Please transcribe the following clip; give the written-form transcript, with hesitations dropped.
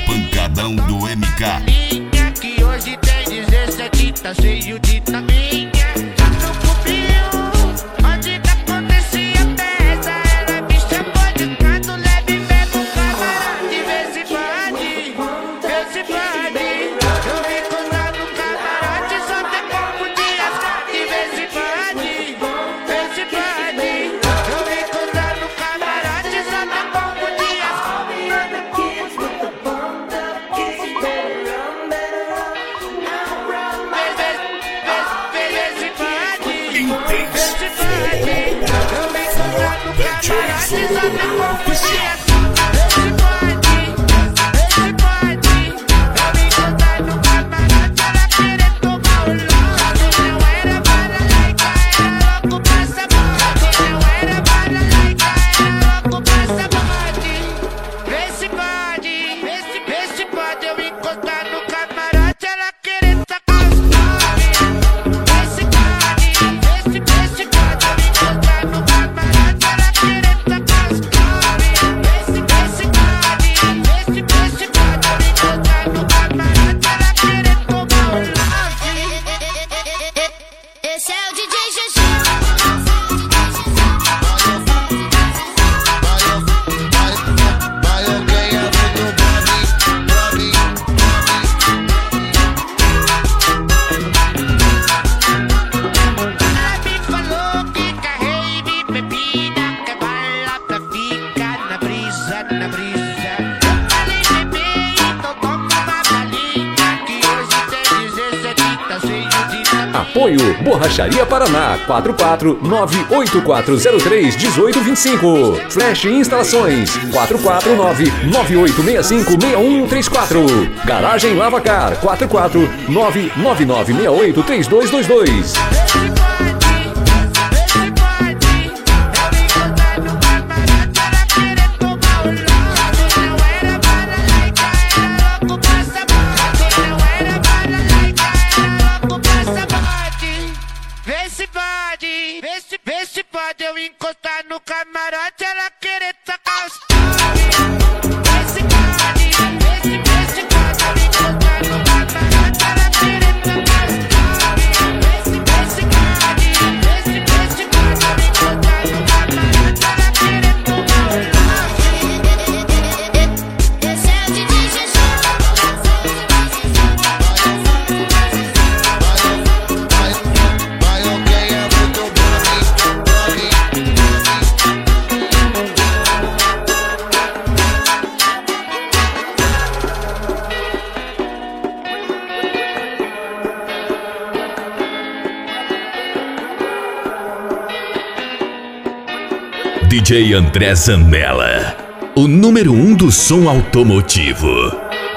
pancadão do MK. Minha que hoje tem 17, tá cheio de taminha. No cubinho, onde que acontecia a festa, ela me chamou de canto leve mesmo camarote. Vê se pode, vê se pode. Eu me encontrar no camarote, só tem como de asfalto. Vê se pode, vê se pode. Eu me encontrar no camarote, só tem como de asfalto. Oficial. Esse é o DJ GG. Ela me falou que carrei de bebida, que bala pra ficar na brisa, na brisa. Eu falei bebê, então toma uma balinha, que hoje tem 17, tá cheio de taminha. Apoio Borracharia Paraná 449-8403-1825. Flash Instalações 449-9865-6134. Garagem Lavacar 449-9968-3222. Vê se pode, vê se pode eu encostar no camarote, ela querer tacar os pau. Vê se pode, vê se pode eu encostar no camarote, ela querer tacar os pau. Vê se pode, vê se pode eu encostar no camarote, ela querer tomar um pau. Esse é o DJ GG. DJ André Zanella, o número 1 do som automotivo.